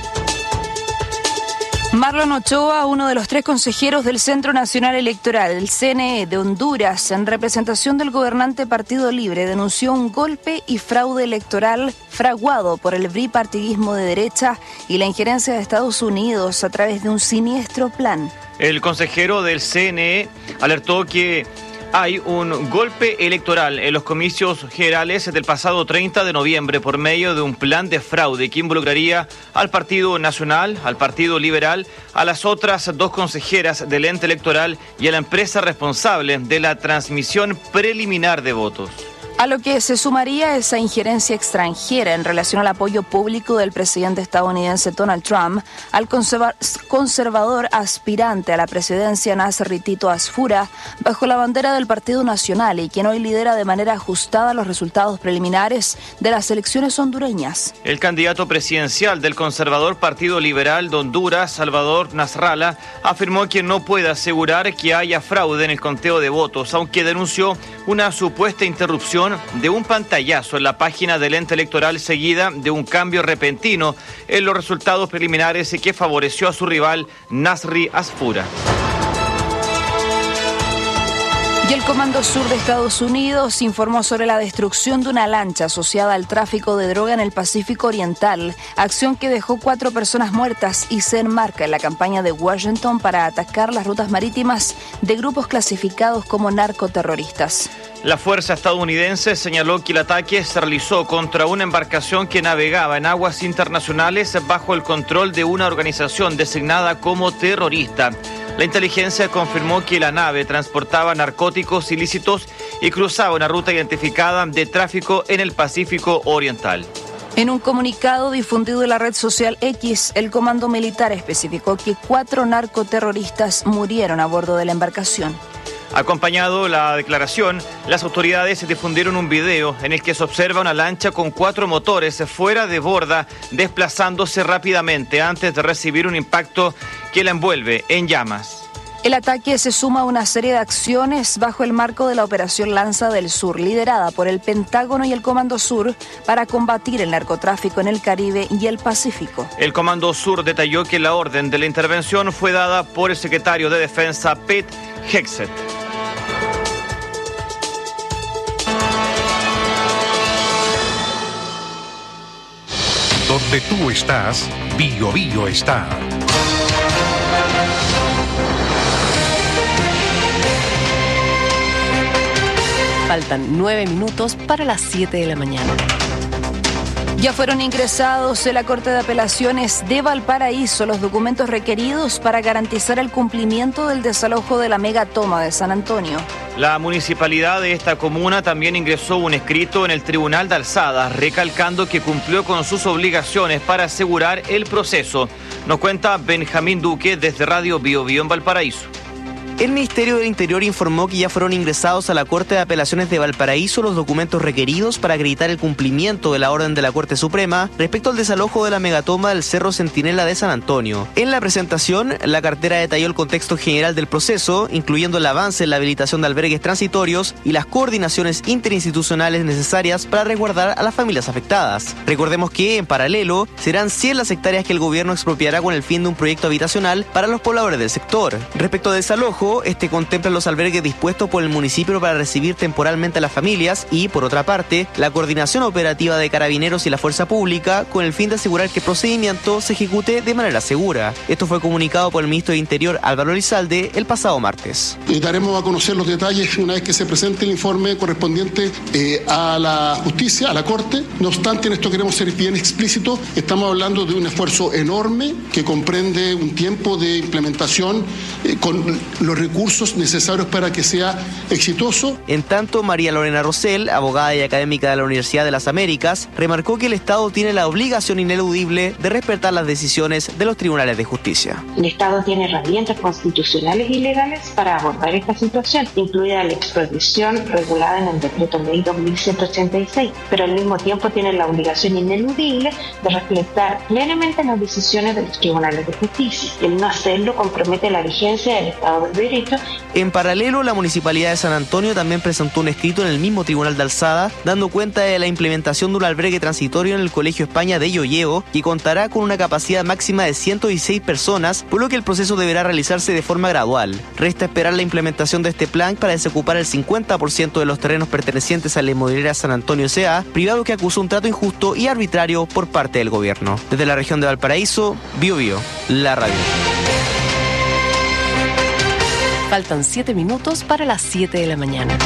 Marlon Ochoa, uno de los tres consejeros del Centro Nacional Electoral, el C N E de Honduras, en representación del gobernante Partido Libre, denunció un golpe y fraude electoral fraguado por el bipartidismo de derecha y la injerencia de Estados Unidos a través de un siniestro plan. El consejero del C N E alertó que hay un golpe electoral en los comicios generales del pasado treinta de noviembre por medio de un plan de fraude que involucraría al Partido Nacional, al Partido Liberal, a las otras dos consejeras del ente electoral y a la empresa responsable de la transmisión preliminar de votos. A lo que se sumaría esa injerencia extranjera en relación al apoyo público del presidente estadounidense Donald Trump al conserva- conservador aspirante a la presidencia Nasri Tito Asfura bajo la bandera del Partido Nacional y quien hoy lidera de manera ajustada los resultados preliminares de las elecciones hondureñas. El candidato presidencial del conservador Partido Liberal de Honduras, Salvador Nasralla, afirmó que no puede asegurar que haya fraude en el conteo de votos, aunque denunció una supuesta interrupción de un pantallazo en la página del ente electoral seguida de un cambio repentino en los resultados preliminares que favoreció a su rival Nasri Asfura. Y el Comando Sur de Estados Unidos informó sobre la destrucción de una lancha asociada al tráfico de droga en el Pacífico Oriental, acción que dejó cuatro personas muertas y se enmarca en la campaña de Washington para atacar las rutas marítimas de grupos clasificados como narcoterroristas. La fuerza estadounidense señaló que el ataque se realizó contra una embarcación que navegaba en aguas internacionales bajo el control de una organización designada como terrorista. La inteligencia confirmó que la nave transportaba narcóticos ilícitos y cruzaba una ruta identificada de tráfico en el Pacífico Oriental. En un comunicado difundido en la red social X, el comando militar especificó que cuatro narcoterroristas murieron a bordo de la embarcación. Acompañado la declaración, las autoridades difundieron un video en el que se observa una lancha con cuatro motores fuera de borda desplazándose rápidamente antes de recibir un impacto que la envuelve en llamas. El ataque se suma a una serie de acciones bajo el marco de la Operación Lanza del Sur, liderada por el Pentágono y el Comando Sur para combatir el narcotráfico en el Caribe y el Pacífico. El Comando Sur detalló que la orden de la intervención fue dada por el secretario de Defensa Pete Hegseth. Donde tú estás, Bio Bio está. Faltan nueve minutos para las siete de la mañana. Ya fueron ingresados en la Corte de Apelaciones de Valparaíso los documentos requeridos para garantizar el cumplimiento del desalojo de la megatoma de San Antonio. La municipalidad de esta comuna también ingresó un escrito en el Tribunal de Alzada, recalcando que cumplió con sus obligaciones para asegurar el proceso. Nos cuenta Benjamín Duque desde Radio Bio Bio en Valparaíso. El Ministerio del Interior informó que ya fueron ingresados a la Corte de Apelaciones de Valparaíso los documentos requeridos para acreditar el cumplimiento de la orden de la Corte Suprema respecto al desalojo de la megatoma del Cerro Centinela de San Antonio. En la presentación, la cartera detalló el contexto general del proceso, incluyendo el avance en la habilitación de albergues transitorios y las coordinaciones interinstitucionales necesarias para resguardar a las familias afectadas. Recordemos que, en paralelo, serán cien las hectáreas que el gobierno expropiará con el fin de un proyecto habitacional para los pobladores del sector. Respecto al desalojo, este contempla los albergues dispuestos por el municipio para recibir temporalmente a las familias y, por otra parte, la coordinación operativa de carabineros y la fuerza pública con el fin de asegurar que el procedimiento se ejecute de manera segura. Esto fue comunicado por el ministro de Interior Álvaro Elizalde el pasado martes. Eh, daremos a conocer los detalles una vez que se presente el informe correspondiente eh, a la justicia, a la Corte. No obstante, en esto queremos ser bien explícitos. Estamos hablando de un esfuerzo enorme que comprende un tiempo de implementación eh, con los recursos necesarios para que sea exitoso. En tanto, María Lorena Rosell, abogada y académica de la Universidad de las Américas, remarcó que el Estado tiene la obligación ineludible de respetar las decisiones de los tribunales de justicia. El Estado tiene herramientas constitucionales y legales para abordar esta situación, incluida la expropiación regulada en el decreto ley dos mil ciento ochenta y seis, pero al mismo tiempo tiene la obligación ineludible de respetar plenamente las decisiones de los tribunales de justicia. El no hacerlo compromete la vigencia del Estado de Derecho. En paralelo, la Municipalidad de San Antonio también presentó un escrito en el mismo Tribunal de Alzada, dando cuenta de la implementación de un albergue transitorio en el Colegio España de Yoyeo, que contará con una capacidad máxima de ciento dieciséis personas, por lo que el proceso deberá realizarse de forma gradual. Resta esperar la implementación de este plan para desocupar el cincuenta por ciento de los terrenos pertenecientes a la inmobiliaria San Antonio S A, privado que acusó un trato injusto y arbitrario por parte del gobierno. Desde la región de Valparaíso, Bio Bio, la radio. Faltan siete minutos para las siete de la mañana.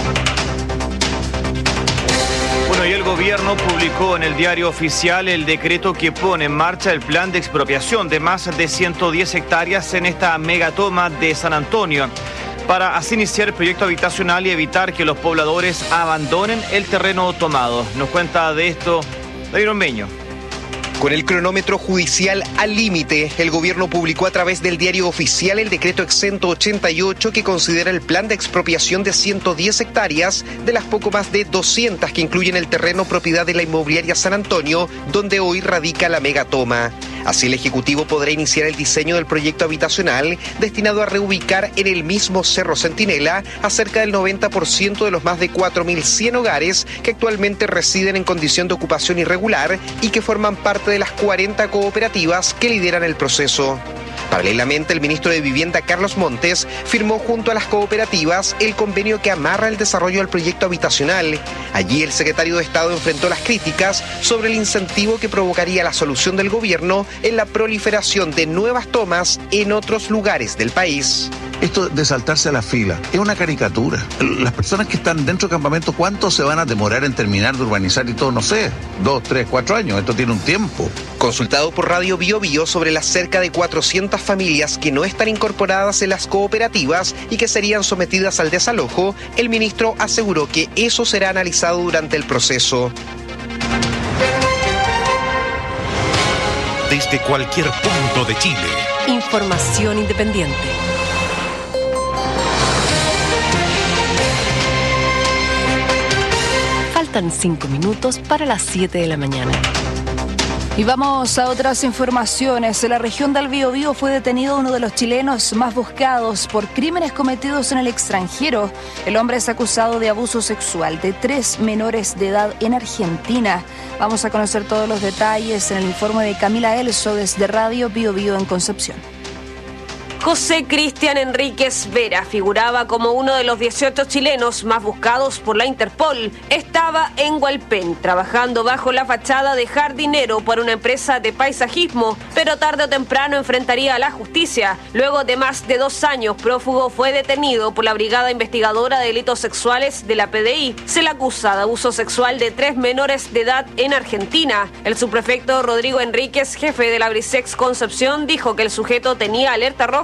Bueno, y el gobierno publicó en el diario oficial el decreto que pone en marcha el plan de expropiación de más de ciento diez hectáreas en esta megatoma de San Antonio, para así iniciar el proyecto habitacional y evitar que los pobladores abandonen el terreno tomado. Nos cuenta de esto David Ormeño. Con el cronómetro judicial al límite, el gobierno publicó a través del diario oficial el decreto exento ochenta y ocho que considera el plan de expropiación de ciento diez hectáreas de las poco más de doscientas que incluyen el terreno propiedad de la inmobiliaria San Antonio, donde hoy radica la megatoma. Así, el Ejecutivo podrá iniciar el diseño del proyecto habitacional destinado a reubicar en el mismo Cerro Centinela a cerca del noventa por ciento de los más de cuatro mil cien hogares que actualmente residen en condición de ocupación irregular y que forman parte de las cuarenta cooperativas que lideran el proceso. Paralelamente, el ministro de Vivienda, Carlos Montes, firmó junto a las cooperativas el convenio que amarra el desarrollo del proyecto habitacional. Allí, el secretario de Estado enfrentó las críticas sobre el incentivo que provocaría la solución del gobierno en la proliferación de nuevas tomas en otros lugares del país. Esto de saltarse a la fila es una caricatura. Las personas que están dentro del campamento, ¿cuánto se van a demorar en terminar de urbanizar y todo? No sé, dos, tres, cuatro años. Esto tiene un tiempo. Consultado por Radio Bio Bio sobre las cerca de cuatrocientas familias que no están incorporadas en las cooperativas y que serían sometidas al desalojo, el ministro aseguró que eso será analizado durante el proceso. Desde cualquier punto de Chile. Información independiente. Faltan cinco minutos para las siete de la mañana. Y vamos a otras informaciones. En la región del Biobío fue detenido uno de los chilenos más buscados por crímenes cometidos en el extranjero. El hombre es acusado de abuso sexual de tres menores de edad en Argentina. Vamos a conocer todos los detalles en el informe de Camila Elso desde Radio Biobío en Concepción. José Cristian Enríquez Vera figuraba como uno de los dieciocho chilenos más buscados por la Interpol. Estaba en Hualpén, trabajando bajo la fachada de jardinero por una empresa de paisajismo, pero tarde o temprano enfrentaría a la justicia. Luego de más de dos años prófugo, fue detenido por la Brigada Investigadora de Delitos Sexuales de la P D I. Se le acusa de abuso sexual de tres menores de edad en Argentina. El subprefecto Rodrigo Enríquez, jefe de la Brisex Concepción, dijo que el sujeto tenía alerta roja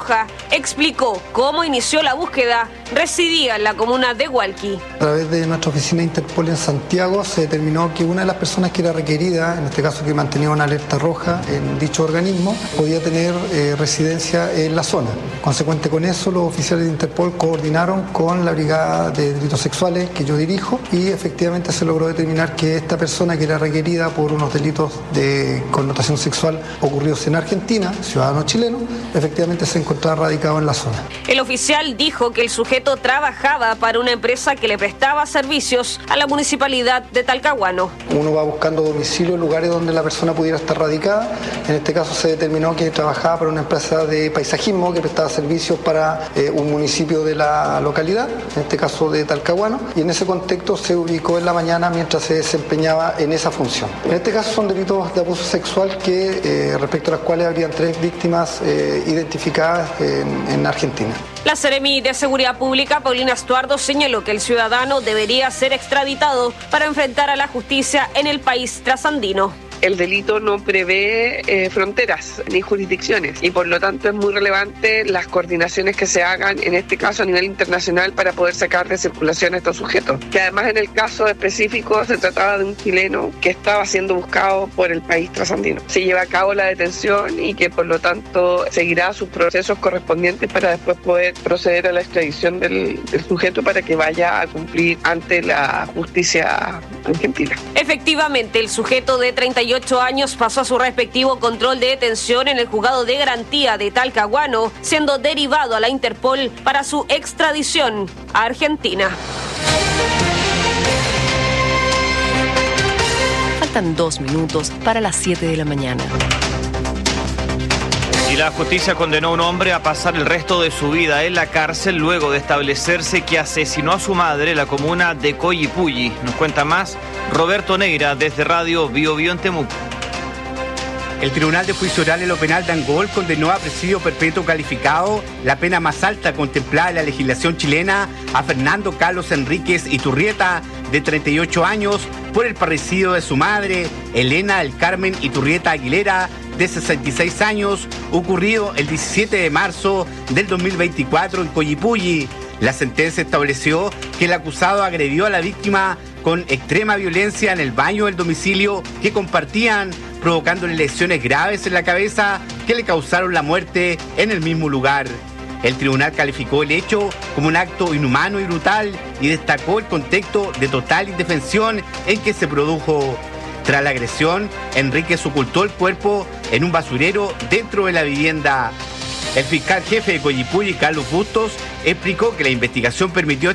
Roja, explicó cómo inició la búsqueda. Residía en la comuna de Hualqui. A través de nuestra oficina Interpol en Santiago se determinó que una de las personas que era requerida, en este caso que mantenía una alerta roja en dicho organismo, podía tener eh, residencia en la zona. Consecuente con eso, los oficiales de Interpol coordinaron con la Brigada de Delitos Sexuales que yo dirijo y efectivamente se logró determinar que esta persona que era requerida por unos delitos de connotación sexual ocurridos en Argentina, ciudadano chileno, efectivamente se encontraba radicado en la zona. El oficial dijo que el sujeto trabajaba para una empresa que le prestaba servicios a la municipalidad de Talcahuano. Uno va buscando domicilio, lugares donde la persona pudiera estar radicada. En este caso se determinó que trabajaba para una empresa de paisajismo que prestaba servicios para eh, un municipio de la localidad, en este caso de Talcahuano, y en ese contexto se ubicó en la mañana mientras se desempeñaba en esa función. En este caso son delitos de abuso sexual que eh, respecto a las cuales habrían tres víctimas eh, identificadas en, en Argentina. La Seremi de Seguridad Pública, Paulina Estuardo, señaló que el ciudadano debería ser extraditado para enfrentar a la justicia en el país trasandino. El delito no prevé eh, fronteras ni jurisdicciones y por lo tanto es muy relevante las coordinaciones que se hagan, en este caso a nivel internacional, para poder sacar de circulación a estos sujetos. Que además en el caso específico se trataba de un chileno que estaba siendo buscado por el país trasandino. Se lleva a cabo la detención y que por lo tanto seguirá sus procesos correspondientes para después poder proceder a la extradición del, del sujeto para que vaya a cumplir ante la justicia argentina. Efectivamente, el sujeto de treinta y ocho años pasó a su respectivo control de detención en el juzgado de garantía de Talcahuano, siendo derivado a la Interpol para su extradición a Argentina. Faltan dos minutos para las siete de la mañana. Y la justicia condenó a un hombre a pasar el resto de su vida en la cárcel luego de establecerse que asesinó a su madre en la comuna de Coyipulli. Nos cuenta más Roberto Neira desde Radio Bio Bio en Temuco. El Tribunal de Juicio Oral en lo Penal de Angol condenó a presidio perpetuo calificado, la pena más alta contemplada en la legislación chilena, a Fernando Carlos Enríquez Iturrieta, de treinta y ocho años, por el parricidio de su madre, Elena del Carmen Iturrieta Aguilera, de sesenta y seis años, ocurrido el diecisiete de marzo del dos mil veinticuatro en Coyipulli. La sentencia estableció que el acusado agredió a la víctima con extrema violencia en el baño del domicilio que compartían, provocándole lesiones graves en la cabeza que le causaron la muerte en el mismo lugar. El tribunal calificó el hecho como un acto inhumano y brutal y destacó el contexto de total indefensión en que se produjo. Tras la agresión, Enríquez ocultó el cuerpo en un basurero dentro de la vivienda. El fiscal jefe de Coyipulli, Carlos Bustos, explicó que la investigación permitió